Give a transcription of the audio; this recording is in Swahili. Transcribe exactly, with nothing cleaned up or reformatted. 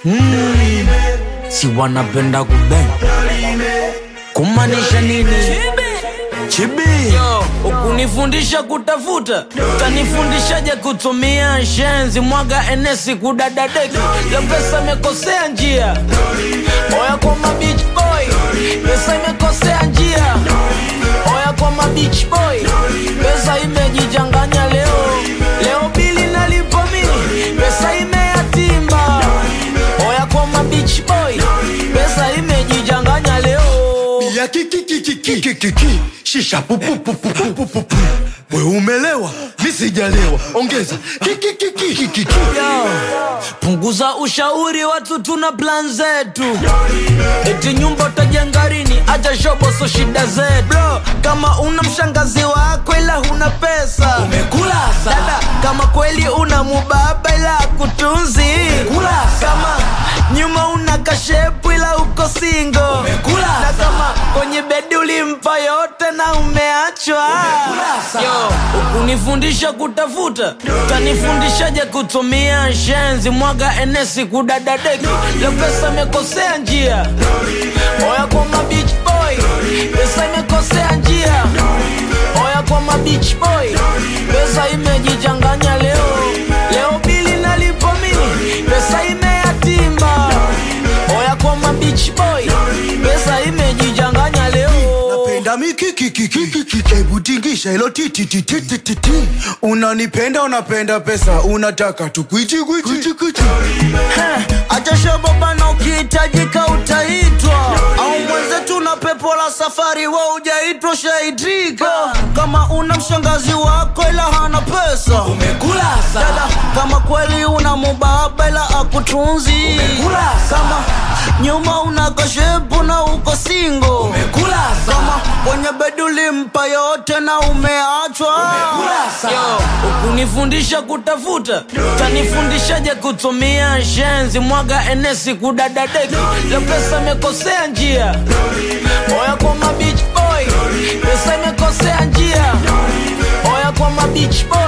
mm. Si wanapenda kubeng kumanisha nini? Chibi yo, ukunifundisha kutafuta, kanifundishaje kutumia shenzi, mwaga enesi kudadadeki, ya pesa mekosea njia. Oya kwa ma beach boy, pesa imekosea njia. Oya kwa ma beach boy, pesa imejijanganya leo. Leo bili nalipa mimi, pesa imeyatimba. Oya kwa ma beach boy, pesa imejijanganya leo. Ya kiki kiki kiki kiki shisha pupu pupu pupu pupu. We umelewa, mi sijalewa. Ongeza kiki kiki kiki kiki. Punguza ushauri, watu tuna plan zetu. Eti nyumba utajengarini, acha shobo so shida zetu. Bro, kama una mshangazi wako ila huna pesa, umekula sana. Dada, kama kweli una mubaba ila kutunzi, umekula sana. Kama nyuma una kashepu ila uko single, umekula sana. Na kama kwenye bedi ulimpa yote na umeachwa, umekula sana. Yo, ukunifundisha kutafuta, kanifundishaje kutumia shenzi, mwaga enesi kudadadeki, ya pesa mekosea njia. Oya kwa ma beach boy, pesa imekosea njia. Oya kwa ma beach boy, pesa imejijanganya leo. Leo bili nalipa mimi, pesa imeyatimba. Oya kwa ma beach boy, pesa imejijanganya leo. Napenda miki kiki kiki kiki. Hebu tingisha ilo titi titi titi titi. Unanipenda unapenda pesa, unataka tukuichi kuichi kuichi. Acha shoboba na ukihitajika utaitwa, au mwenzetu na pepo la safari wa hujaitwa shaitika. Kama una mshangazi wako ila hana pesa, umekula sana. Dada, kama kweli una mubaba ila akutunzi, umekula sana. Kama nyuma una kashepu na uko single, umekula sana. Kama kwenye bedi ulimpa yote na umeachwa, umekula sana. Yo, ukunifundisha kutafuta, kanifundishaje kutumia shenzi, mwaga enesi kudadadeki, ya pesa mekosea njia. Oya kwa ma beach boy, pesa imekosea njia. Oya kwa ma beach boy,